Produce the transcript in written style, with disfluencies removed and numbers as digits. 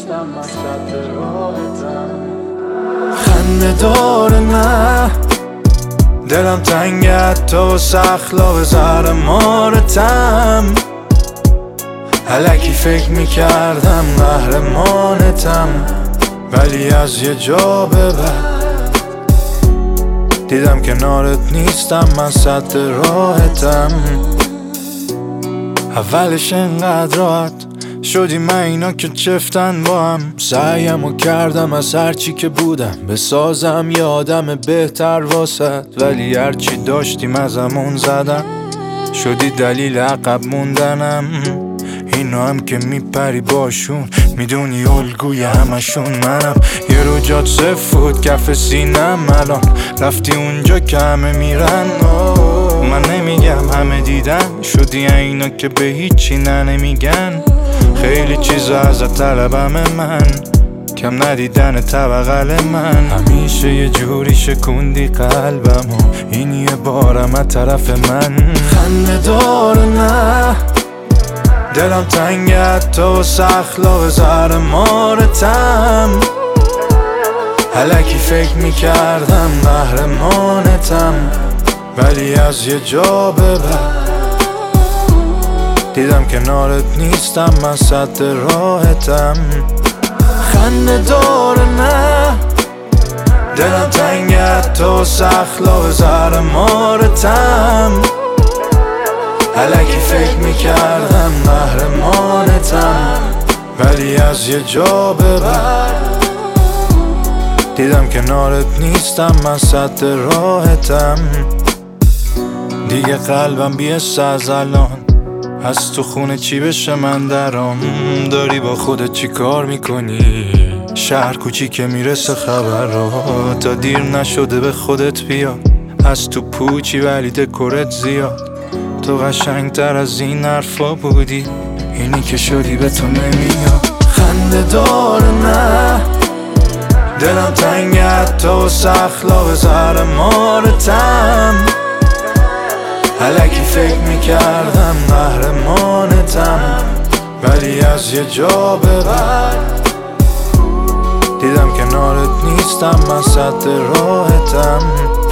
نیستم من صد راحتم. خنده داره نه دلم تنگت تو سخلا به زهر مارتم. الکی فکر میکردم قهرمانتم، ولی از یه جا به بعد دیدم کنارت نیستم من صد راحتم. اولش انقدر راحت شدیم من اینا که چفتن با هم. سعیمو کردم از هرچی که بودم بسازم یه آدم بهتر واسد، ولی هرچی داشتیم ازمون زدم شدی دلیل عقب موندنم. اینا هم که میپری باشون میدونی الگوی همشون منم. یه رو جات سفود کف سینم الان رفتی اونجا که همه میرن. من نمیگم همه دیدن شدی اینا که به هیچی نمیگن. خیلی چیزا ازت طلبم من کم ندیدن بغل من. همیشه یه جوری شکوندی قلبم و این یه بارم از طرف من. خنده داره نه دلم تنگت تو سخلا به زهر مارتم. الکی فکر میکردم قهرمانتم، ولی از یه جا به بعد دیدم کنارت نیستم من صد راحتم. خنده داره نه دلم تنگت تو سخلا به زهر مارتم. الکی فکر میکردم قهرمانتم، ولی از یه جا به بعد دیدم کنارت نیستم من صد راحتم. دیگه قلبم بیست از الان از تو خونه چی بشه من درام. داری با خودت چی کار میکنی؟ شهر کوچیکه میرسه خبرات تا دیر نشده به خودت بیا. از تو پوچی ولی دکورت زیاد، تو قشنگتر از این حرفا بودی، اینی که شدی به تو نمیاد. خنده داره نه دلم تنگت تو سخلا به زهر مارتم. الکی فکر میکردم قهرمانتم، ولی از یه جا به بعد دیدم کنارت نیستم من صد راحتم.